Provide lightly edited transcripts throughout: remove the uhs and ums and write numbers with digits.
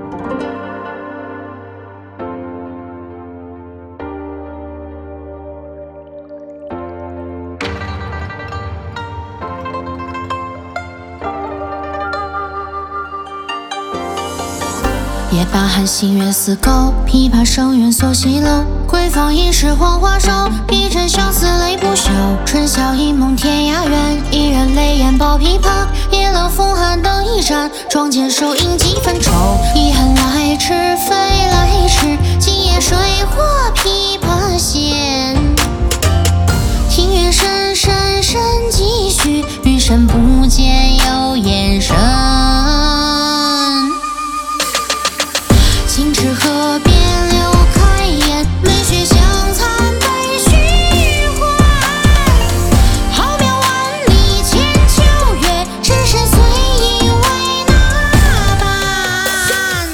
夜半寒星月似钩，琵琶声远锁西楼。归芳已是黄花瘦，一枕相思泪不休。春宵一梦天涯远，一人泪眼抱琵琶。夜冷风寒灯一盏，窗前收影几分愁。遗恨来迟非来迟，今夜水火琵琶弦。庭院深深深几许，余生不见有眼神。青池河边柳开颜，梅雪香残悲虚幻。浩渺万里千秋月，只身随意为哪般？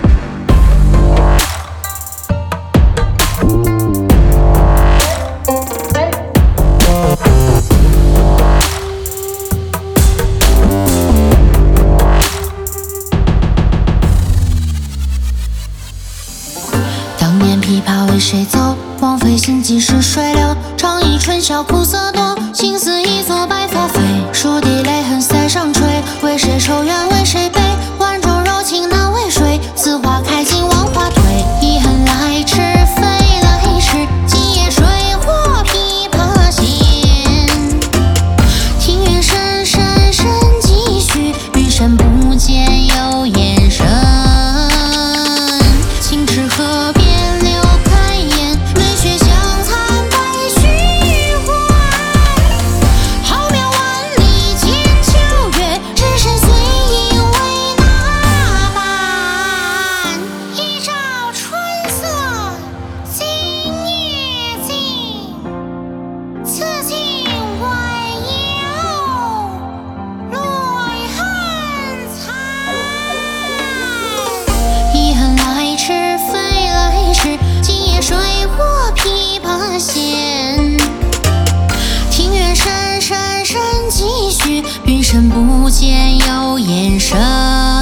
当年琵琶为谁奏？枉费心机是水流。长忆春宵苦涩多，心似一座白发飞。数滴泪痕塞上垂，为谁愁怨为谁悲？万种柔情难为谁？此花开尽万花退。遗恨来迟非来迟，今夜水火琵琶弦。庭院深深深几许，余生不见有眼神。青池河边琵琶弦，庭院深深深几许，余生不见有眼神。